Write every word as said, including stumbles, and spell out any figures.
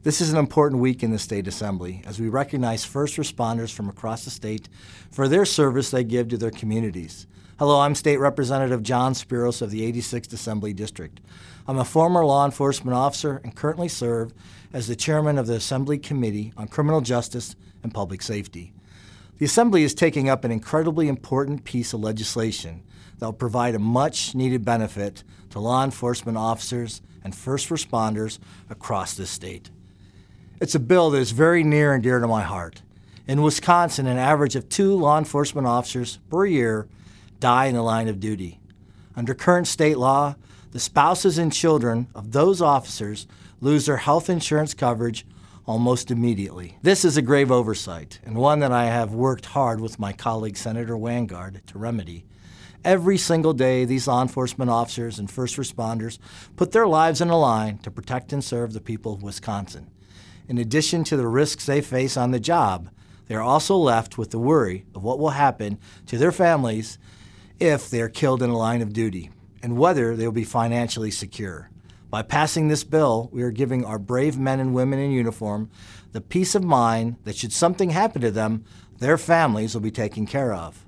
This is an important week in the State Assembly as we recognize first responders from across the state for their service they give to their communities. Hello, I'm State Representative John Spiros of the eighty-sixth Assembly District. I'm a former law enforcement officer and currently serve as the chairman of the Assembly Committee on Criminal Justice and Public Safety. The Assembly is taking up an incredibly important piece of legislation that will provide a much-needed benefit to law enforcement officers and first responders across this state. It's a bill that is very near and dear to my heart. In Wisconsin, an average of two law enforcement officers per year die in the line of duty. Under current state law, the spouses and children of those officers lose their health insurance coverage almost immediately. This is a grave oversight, and one that I have worked hard with my colleague Senator Wangard to remedy. Every single day, these law enforcement officers and first responders put their lives on the line to protect and serve the people of Wisconsin. In addition to the risks they face on the job, they are also left with the worry of what will happen to their families if they are killed in the line of duty, and whether they will be financially secure. By passing this bill, we are giving our brave men and women in uniform the peace of mind that should something happen to them, their families will be taken care of.